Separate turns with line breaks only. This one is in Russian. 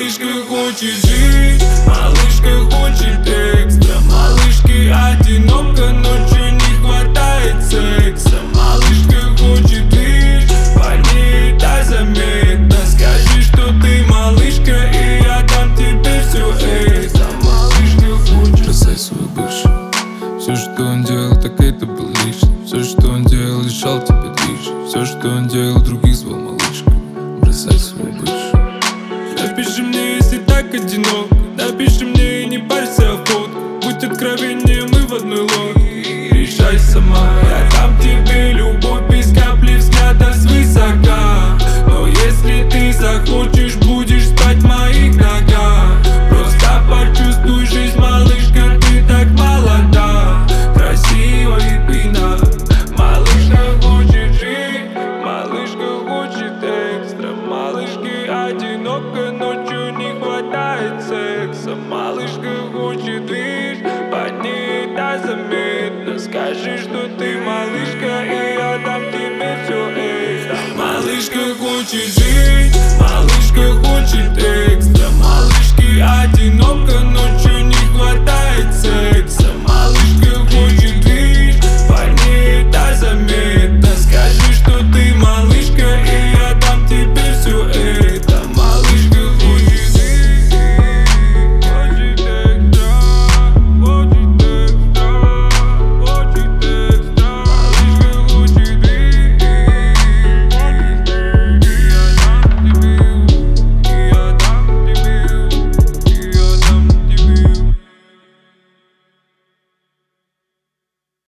Малышка хочет жить, малышка хочет экстра. Малышке одиноко, ночью не хватает секса. Малышка хочет лишь, по ней это заметно. Скажи, что ты малышка, и я дам тебе все это. Малышка хочет.
Бросай свою бывшую. Все, что он делал, так это был лишний. Все, что он делал, лишал тебя движа. Все, что он делал, других звал малышка. Бросай свою бывшую.
Напиши мне, если так одиноко. Напиши мне и не парься о фотку. Будь откровеннее, мы в одной лодке. Решай сама, я дам тебе любовь без капли взгляда свысока. Но если ты захочешь, будешь спать в моих ногах. Просто почувствуй жизнь, малышка, ты так молода. Красива и пьяна. Малышка хочет жить, малышка хочет экстра. Малышке одиноко, ночью не хватает секса. Малышка хочет лишь, по ней это заметно. Скажи, что ты малышка, и я дам тебе все это. Малышка хочет жить.